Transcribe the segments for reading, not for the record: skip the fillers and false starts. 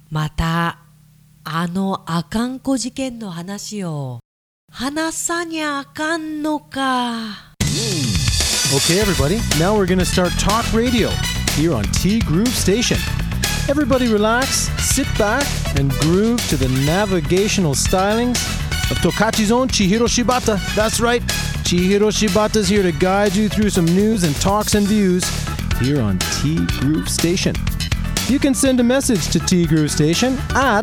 またあのあかんこ事件の話を話さにゃあかんのか。 Okay, everybody, now we're going to start talk radio here on T Groove Station. Everybody relax, sit back, and groove to the navigational stylings of Tokachi's own Chihiro Shibata. That's right, Chihiro Shibata's here to guide you through some news and talks and views here on T Groove Station. You can send a message to T Groove Station at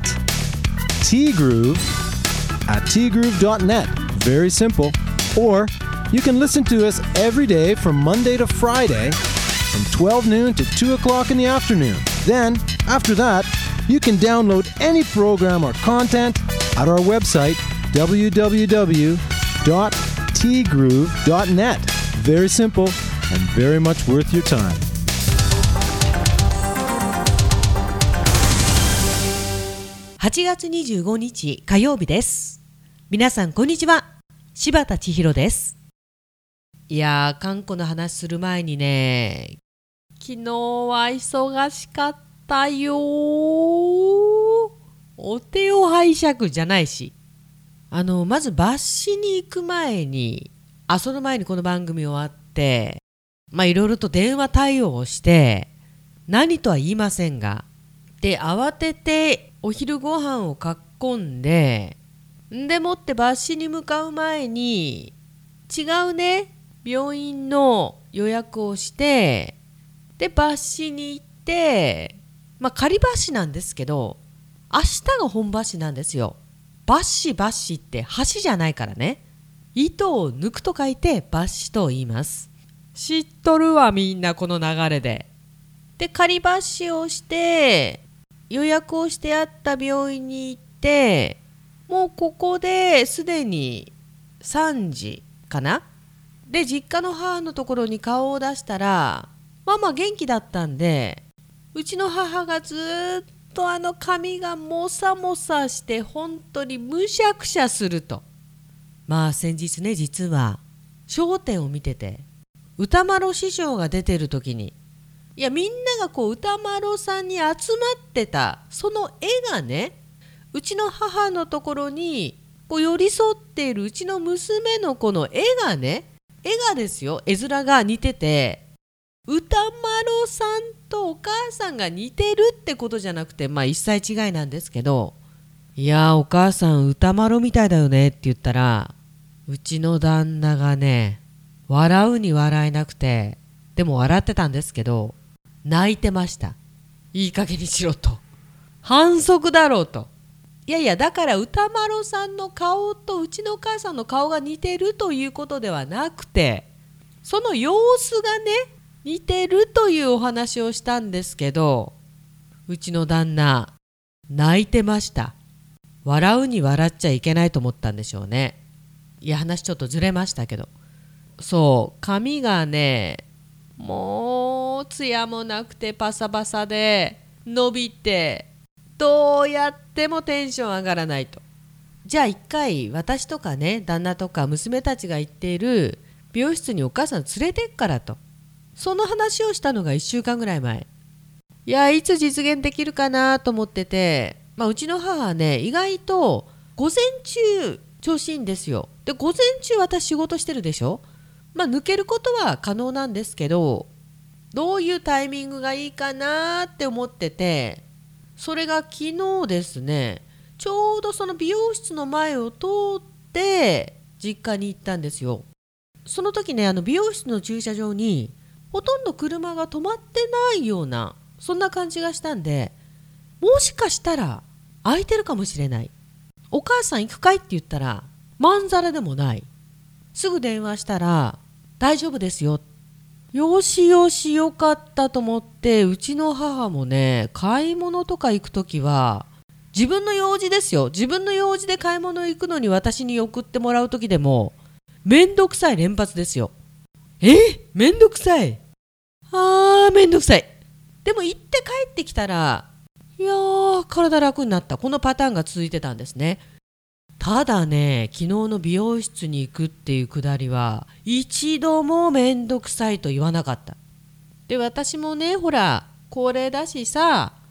tgroove@tgroove.net. Very simple. Or you can listen to us every day from Monday to Friday from 12 noon to 2 o'clock in the afternoon. Then, after that, you can download any program or content at our website, www.tgroove.net. Very simple and very much worth your time. 8月25日火曜日です。皆さんこんにちは。柴田千尋です。いやー、韓国の話する前にね、昨日は忙しかったよ。お手を拝借じゃないし、まず抜歯に行く前に、その前にこの番組終わって、いろいろと電話対応をして、何とは言いませんが、で慌ててお昼ご飯を囲んで、もって抜歯に向かう前に違うね病院の予約をして、で抜歯に行って、仮抜歯なんですけど、明日が本抜歯なんですよ。抜歯って箸じゃないからね。糸を抜くと書いて抜歯と言います。知っとるわみんな、この流れで。で仮抜歯をして予約をしてあった病院に行って、もうここですでに3時かな。で実家の母のところに顔を出したら、元気だったんで、うちの母がずっと髪がもさもさして本当にむしゃくしゃすると。先日ね、実は笑点を見てて、歌丸師匠が出てる時に、みんなが歌丸さんに集まってたその絵がね、うちの母のところに寄り添っているうちの娘のこの絵がですよ、絵面が似てて、歌丸さんとお母さんが似てるってことじゃなくて、一切違いなんですけど、お母さん歌丸みたいだよねって言ったら、うちの旦那がね、笑うに笑えなくて、でも笑ってたんですけど、泣いてました。いい加減にしろと。反則だろうと。だから歌丸さんの顔とうちのお母さんの顔が似てるということではなくて、その様子がね、似てるというお話をしたんですけど、うちの旦那、泣いてました。笑うに笑っちゃいけないと思ったんでしょうね。話ちょっとずれましたけど。そう、髪がね、もうツヤもなくてパサパサで伸びて、どうやってもテンション上がらないと。じゃあ一回私とかね、旦那とか娘たちが行っている美容室にお母さん連れてっからと、その話をしたのが1週間ぐらい前。いつ実現できるかなと思ってて、うちの母はね、意外と午前中調子いいんですよ。で午前中私仕事してるでしょ。抜けることは可能なんですけど、どういうタイミングがいいかなって思ってて、それが昨日ですね、ちょうどその美容室の前を通って実家に行ったんですよ。その時ね、美容室の駐車場にほとんど車が止まってないような、そんな感じがしたんで、もしかしたら空いてるかもしれない。お母さん行くかいって言ったらまんざらでもない。すぐ電話したら大丈夫ですよ。よしよし、よかったと思って、うちの母もね、買い物とか行くときは、自分の用事ですよ。自分の用事で買い物行くのに私に送ってもらうときでも、めんどくさい連発ですよ。めんどくさい。めんどくさい。でも行って帰ってきたら、体楽になった。このパターンが続いてたんですね。ただね、昨日の美容室に行くっていうくだりは一度もめんどくさいと言わなかった。で私もね、ほら高齢だしさ、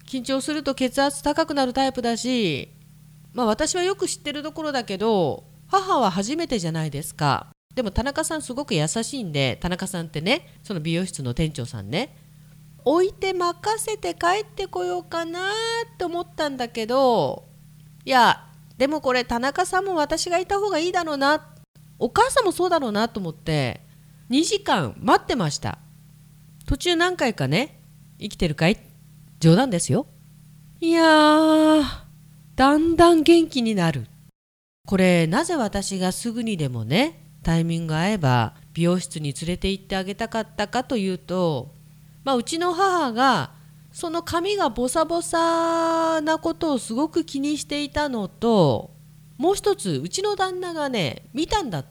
緊張すると血圧高くなるタイプだし、私はよく知ってるところだけど、母は初めてじゃないですか。でも田中さんすごく優しいんで、田中さんってね、その美容室の店長さんね、置いて任せて帰ってこようかなって思ったんだけど、いやでもこれ田中さんも私がいた方がいいだろうな、お母さんもそうだろうなと思って2時間待ってました。途中何回かね、生きてるかい、冗談ですよ。いやー、だんだん元気になる。これなぜ私がすぐにでもね、タイミング合えば美容室に連れて行ってあげたかったかというと、うちの母がその髪がボサボサなことをすごく気にしていたのと、もう一つうちの旦那がね見たんだって。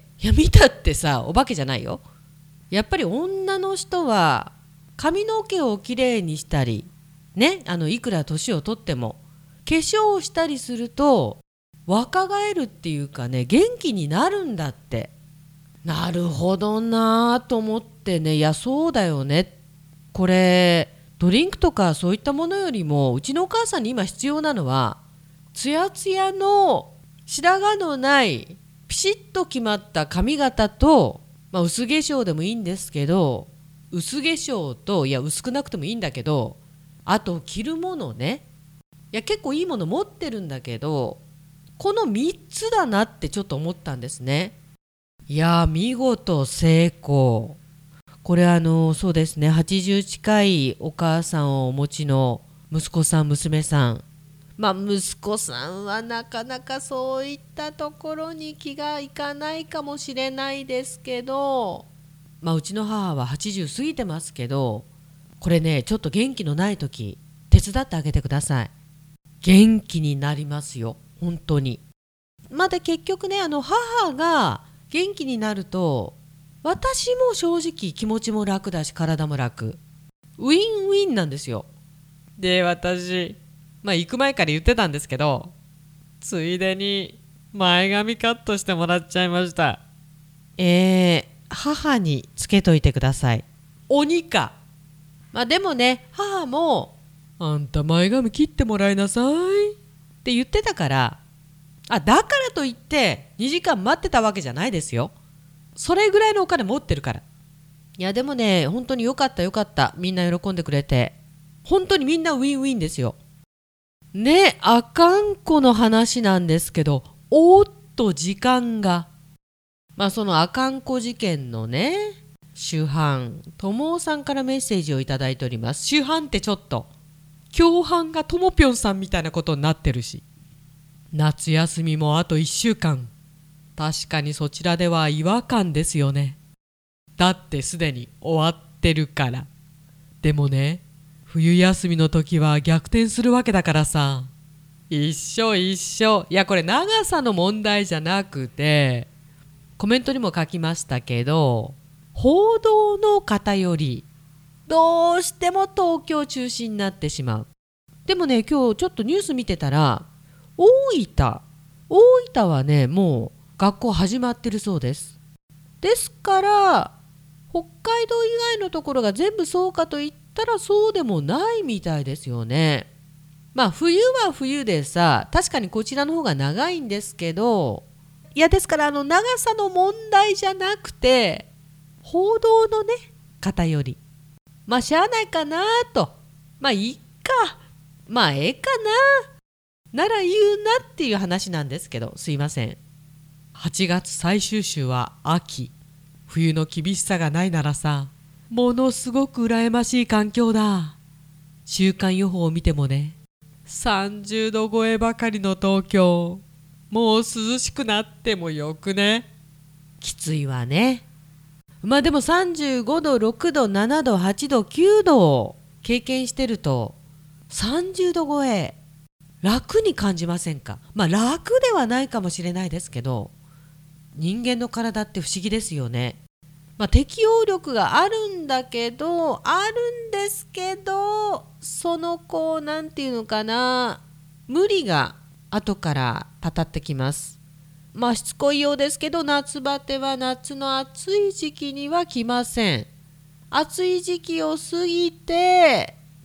いや見たってさ、お化けじゃないよ。やっぱり女の人は髪の毛をきれいにしたりね、いくら年を取っても化粧をしたりすると若返るっていうかね、元気になるんだって。なるほどなと思ってね、いやそうだよね、これドリンクとかそういったものよりもうちのお母さんに今必要なのはツヤツヤの白髪のないピシッと決まった髪型と、薄化粧でもいいんですけど、薄化粧と、いや薄くなくてもいいんだけど、あと着るものね、いや結構いいもの持ってるんだけど、この3つだなってちょっと思ったんですね。いや見事成功。これそうですね、80近いお母さんをお持ちの息子さん娘さん、息子さんはなかなかそういったところに気がいかないかもしれないですけど、うちの母は80過ぎてますけど、これねちょっと元気のない時手伝ってあげてください。元気になりますよ本当に。で結局ね、母が元気になると私も正直気持ちも楽だし体も楽、ウィンウィンなんですよ。で私行く前から言ってたんですけど、ついでに前髪カットしてもらっちゃいました。母につけといてください。鬼か。でもね母もあんた前髪切ってもらいなさいって言ってたから、だからといって2時間待ってたわけじゃないですよ。それぐらいのお金持ってるから。いやでもね本当によかったよかった、みんな喜んでくれて、本当にみんなウィンウィンですよね。あかんこの話なんですけど、おっと時間が、そのあかんこ事件のね主犯ともさんからメッセージをいただいております。主犯ってちょっと共犯がともぴょんさんみたいなことになってるし、夏休みもあと1週間、確かにそちらでは違和感ですよね。だってすでに終わってるから。でもね冬休みの時は逆転するわけだからさ、一緒一緒。いやこれ長さの問題じゃなくて、コメントにも書きましたけど、報道の偏り、どうしても東京中心になってしまう。でもね今日ちょっとニュース見てたら、大分はねもう学校始まってるそうです。ですから北海道以外のところが全部そうかといったらそうでもないみたいですよね。冬は冬でさ、確かにこちらの方が長いんですけど、いやですから長さの問題じゃなくて報道のね偏り、しゃあないかなと、いいか、ええかなら言うなっていう話なんですけど、すいません。8月最終週は秋、冬の厳しさがないならさ、ものすごく羨ましい環境だ。週間予報を見てもね、30度超えばかりの東京、もう涼しくなってもよくね。きついわね。でも35度、6度、7度、8度、9度を経験してると、30度超え楽に感じませんか？楽ではないかもしれないですけど、人間の体って不思議ですよね。適応力があるんだけど、そのなんていうのかな、無理が後からたたってきます。しつこいようですけど、夏バテは夏の暑い時期には来ません。暑い時期を過ぎて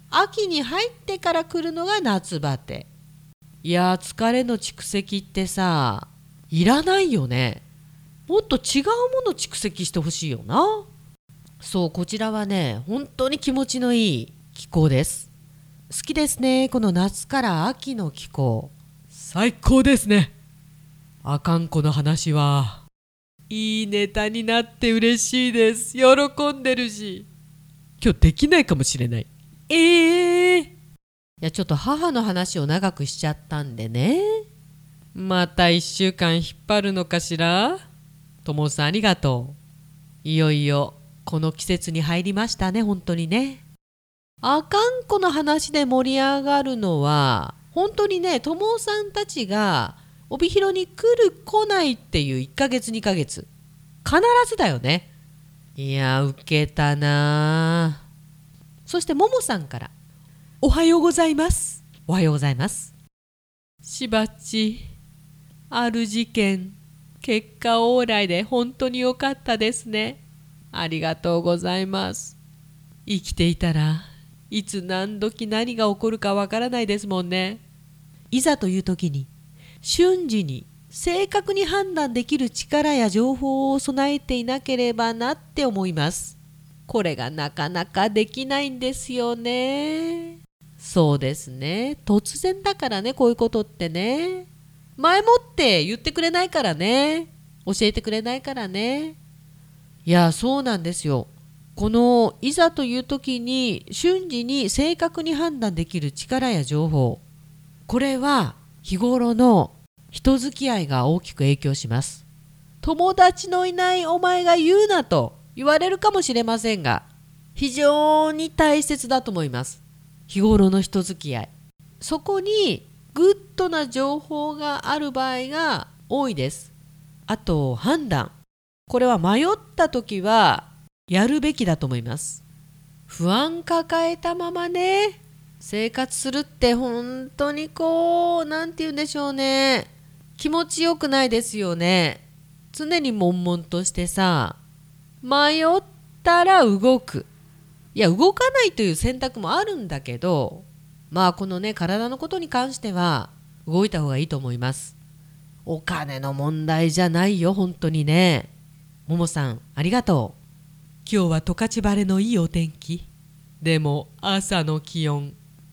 秋に入ってから来るのが夏バテ。いやー、疲れの蓄積ってさ、いらないよね。もっと違うもの蓄積してほしいよな。そう、こちらはね、本当に気持ちのいい気候です。好きですね、この夏から秋の気候。最高ですね。あかんこの話はいいネタになって嬉しいです。喜んでるし。今日できないかもしれない。いや、ちょっと母の話を長くしちゃったんでね。また1週間引っ張るのかしら。ともさんありがとう。いよいよこの季節に入りましたね、本当にね。あかんこの話で盛り上がるのは、本当にね、ともさんたちが帯広に来る来ないっていう1ヶ月2ヶ月。必ずだよね。いや、ウケたな。そしてももさんから。おはようございます。おはようございます。しばっち、ある事件、結果オーライで本当に良かったですね。ありがとうございます。生きていたらいつ何時何が起こるかわからないですもんね。いざという時に瞬時に正確に判断できる力や情報を備えていなければなって思います。これがなかなかできないんですよね。そうですね。突然だからね、こういうことってね。前もって言ってくれないからね。教えてくれないからね。いや、そうなんですよ。このいざという時に瞬時に正確に判断できる力や情報。これは日頃の人付き合いが大きく影響します。友達のいないお前が言うなと言われるかもしれませんが、非常に大切だと思います。日頃の人付き合い。そこにグッドな情報がある場合が多いです。あと判断。これは迷った時はやるべきだと思います。不安抱えたままね、生活するって本当になんて言うんでしょうね。気持ちよくないですよね。常に悶々としてさ、迷ったら動く。いや、動かないという選択もあるんだけど、まあこのね、体のことに関しては動いた方がいいと思います。お金の問題じゃないよ、本当にね。ももさん、ありがとう。今日は十勝晴れのいいお天気。でも朝の気温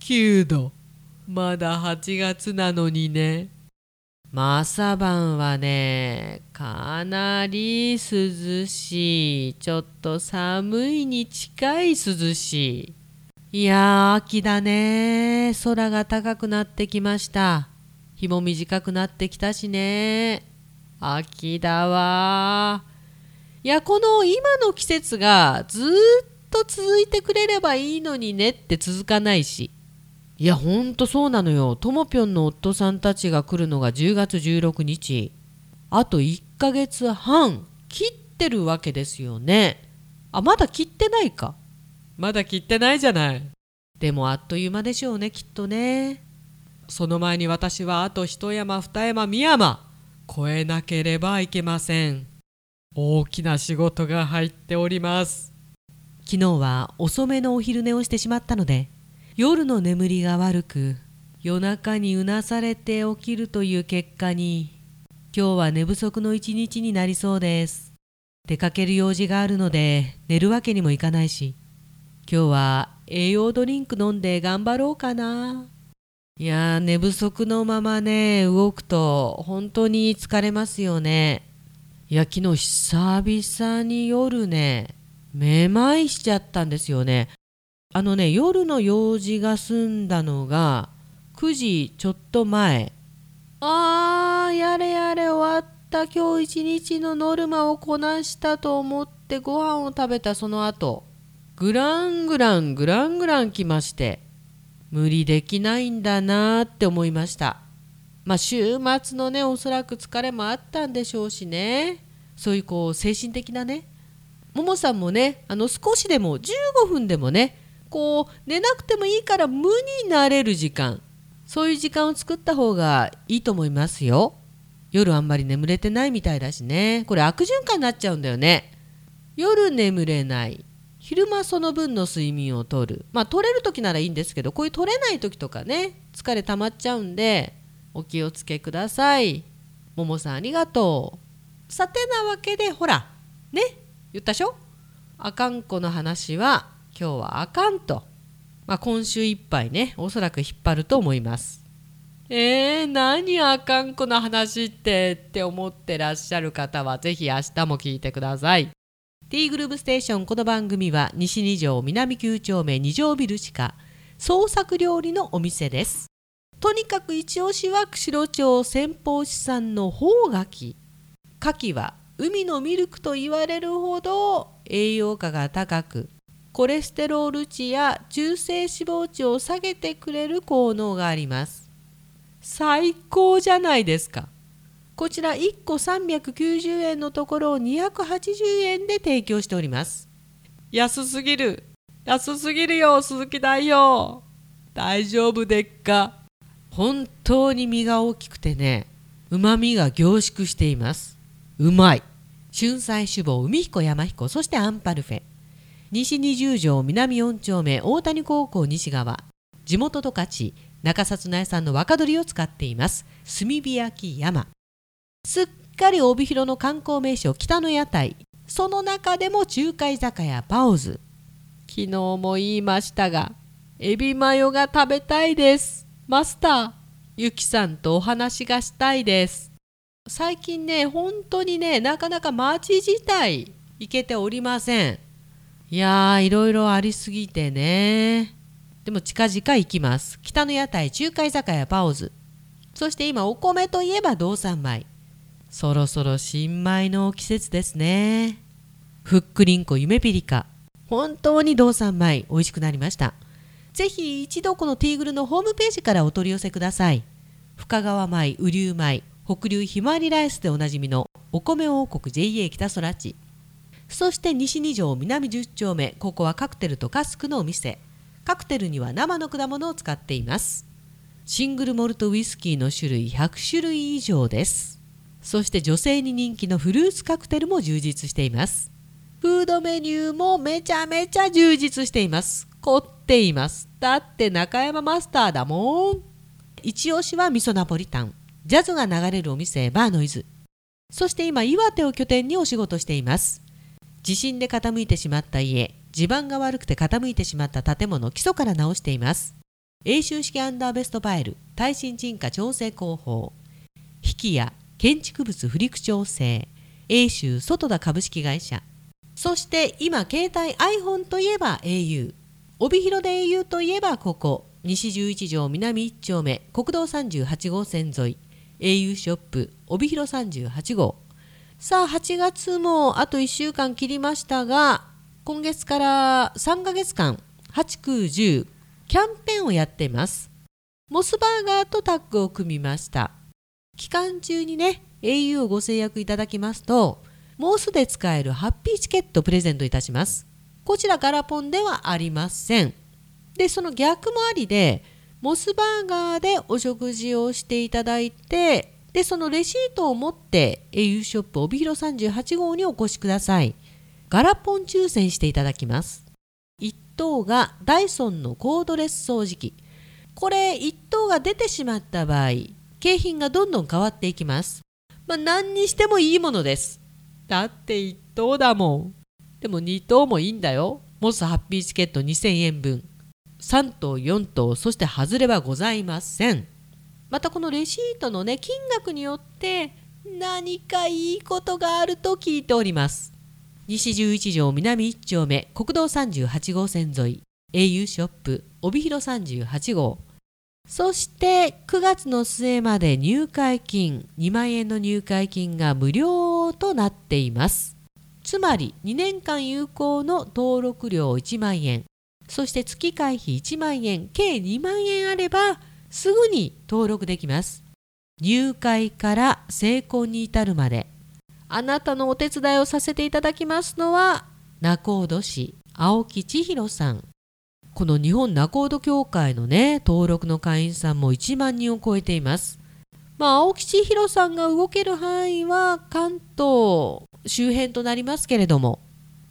9度。まだ8月なのにね。朝晩はね、かなり涼しい。ちょっと寒いに近い涼しい。いやー、秋だね。空が高くなってきました。日も短くなってきたしね。秋だわ。いや、この今の季節がずっと続いてくれればいいのにねって続かないし。いや、ほんとそうなのよ。ともぴょんの夫さんたちが来るのが10月16日。あと1ヶ月半切ってるわけですよね。まだ切ってないか。まだ切ってないじゃない。でもあっという間でしょうね、きっとね。その前に私はあと一山二山三山越えなければいけません。大きな仕事が入っております。昨日は遅めのお昼寝をしてしまったので、夜の眠りが悪く、夜中にうなされて起きるという結果に、今日は寝不足の一日になりそうです。出かける用事があるので寝るわけにもいかないし、今日は栄養ドリンク飲んで頑張ろうかな。いやー、寝不足のままね、動くと本当に疲れますよね。いや、昨日久々に夜ね、めまいしちゃったんですよね。夜の用事が済んだのが9時ちょっと前。やれやれ終わった。今日一日のノルマをこなしたと思ってご飯を食べたその後、グラングラン来まして、無理できないんだなって思いました。週末のね、おそらく疲れもあったんでしょうしね。そういう精神的なね。ももさんもね、少しでも15分でもね、寝なくてもいいから無になれる時間、そういう時間を作った方がいいと思いますよ。夜あんまり眠れてないみたいだしね。これ悪循環になっちゃうんだよね。夜眠れない、 昼間その分の睡眠をとる。取れる時ならいいんですけど、こういう取れない時とかね、疲れ溜まっちゃうんでお気をつけください。ももさんありがとう。さてなわけで、ほらね、言ったでしょ。あかんこの話は今日はあかんと、今週いっぱいね、おそらく引っ張ると思います。何あかんこの話って思ってらっしゃる方はぜひ明日も聞いてください。T グループステーション、この番組は西2条南9丁目2条ビル地下創作料理のお店です。とにかく一押しは釧路町先方市産の宝牡蠣。牡蠣は海のミルクと言われるほど栄養価が高く、コレステロール値や中性脂肪値を下げてくれる効能があります。最高じゃないですか。こちら1個390円のところを280円で提供しております。安すぎるよ、鈴木大王。大丈夫でっか。本当に身が大きくてね、旨味が凝縮しています。うまい。春菜酒坊海彦山彦、そしてアンパルフェ。西20条南4丁目大谷高校西側、地元十勝中札内産の若鶏を使っています。炭火焼き山。すっかり帯広の観光名所北の屋台、その中でも中華居酒屋パオズ。昨日も言いましたが、エビマヨが食べたいです。マスター、ゆきさんとお話がしたいです。最近ね、本当にね、なかなか街自体行けておりません。いやー、いろいろありすぎてね。でも近々行きます。北の屋台中華居酒屋パオズ。そして今お米といえば道産米。そろそろ新米の季節ですね。ふっくりんこ夢ピリカ。本当に道産米美味しくなりました。ぜひ一度このティーグルのホームページからお取り寄せください。深川米、雨竜米、北流ひまわりライスでおなじみのお米王国 JA 北空地。そして西2条南10丁目、ここはカクテルとカスクのお店。カクテルには生の果物を使っています。シングルモルトウイスキーの種類100種類以上です。そして女性に人気のフルーツカクテルも充実しています。フードメニューもめちゃめちゃ充実しています。凝っています。だって中山マスターだもん。一押しは味噌ナポリタン。ジャズが流れるお店バーノイズ。そして今岩手を拠点にお仕事しています。地震で傾いてしまった家、地盤が悪くて傾いてしまった建物、基礎から直しています。永修式アンダーベストパイル、耐震沈下調整工法、引きや建築物不陸調整、永修外田株式会社。そして今携帯 iPhone といえば au、帯広で au といえばここ西11条南1丁目国道38号線沿い au ショップ帯広38号。さあ8月もあと1週間切りましたが、今月から3ヶ月間8、9、10キャンペーンをやっています。モスバーガーとタッグを組みました。期間中にね au をご制約いただきますと、モスで使えるハッピーチケットプレゼントいたします。こちらガラポンではありません。でその逆もありで、モスバーガーでお食事をしていただいて、でそのレシートを持って au ショップ帯広38号にお越しください。ガラポン抽選していただきます。1等がダイソンのコードレス掃除機。これ1等が出てしまった場合、景品がどんどん変わっていきます。何にしてもいいものです。だって1等だもん。でも2等もいいんだよ。モスハッピーチケット2000円分。3等4等、そして外れはございません。またこのレシートのね、金額によって何かいいことがあると聞いております。西11条南1丁目国道38号線沿い au ショップ帯広38号。そして9月の末まで入会金2万円の入会金が無料となっています。つまり2年間有効の登録料1万円、そして月会費1万円、計2万円あればすぐに登録できます。入会から成婚に至るまであなたのお手伝いをさせていただきますのは仲人市青木千尋さん。この日本仲人協会のね、登録の会員さんも1万人を超えています。青木千尋さんが動ける範囲は関東周辺となりますけれども、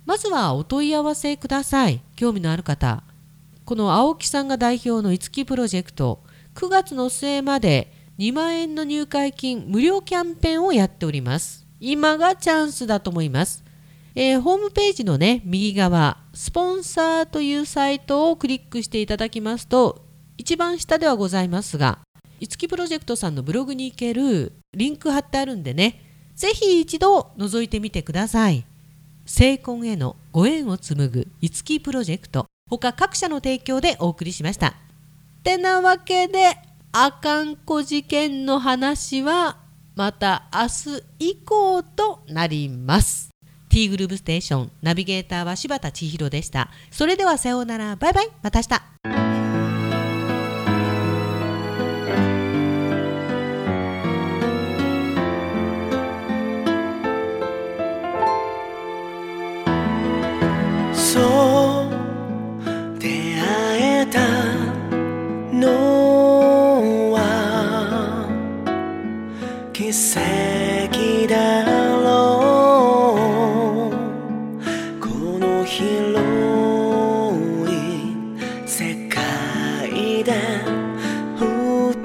まずはお問い合わせください。興味のある方。この青木さんが代表のいつきプロジェクト、9月の末まで2万円の入会金無料キャンペーンをやっております。今がチャンスだと思います。ホームページのね、右側、スポンサーというサイトをクリックしていただきますと、一番下ではございますが、いつきプロジェクトさんのブログに行けるリンク貼ってあるんでね、ぜひ一度覗いてみてください。成婚へのご縁を紡ぐいつきプロジェクト、他各社の提供でお送りしました。ってなわけで、あかんこ事件の話はまた明日以降となります。T グルーブステーションナビゲーターは柴田千尋でした。それではさようなら、バイバイ、また明日。 そう出会えたのは奇跡だろう。この広い世界で二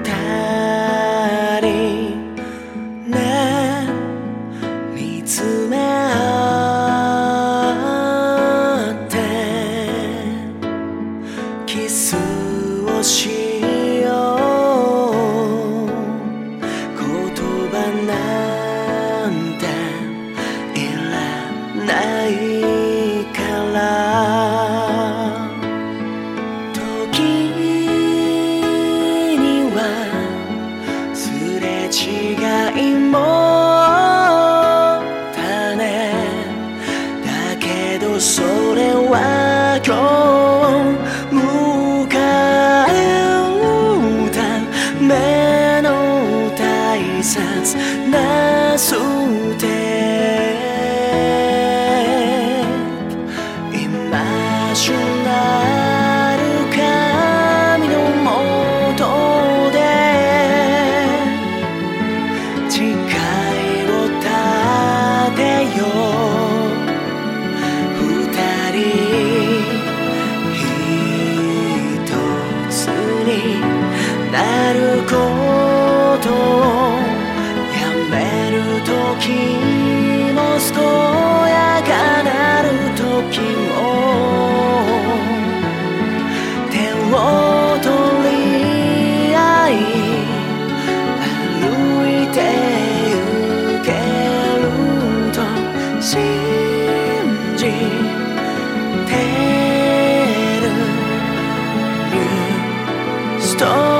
人ね見つめ合ってキスをしよう。言葉なんていらないから時にはすれ違いもだね。だけどそれは今日迎えるための大切なステップ。今しなる神のもとで誓いを立てよう。二人一つになることをやめる時も健やかなる時も手を取り合い歩いて行けると信じてる。ニューストーリー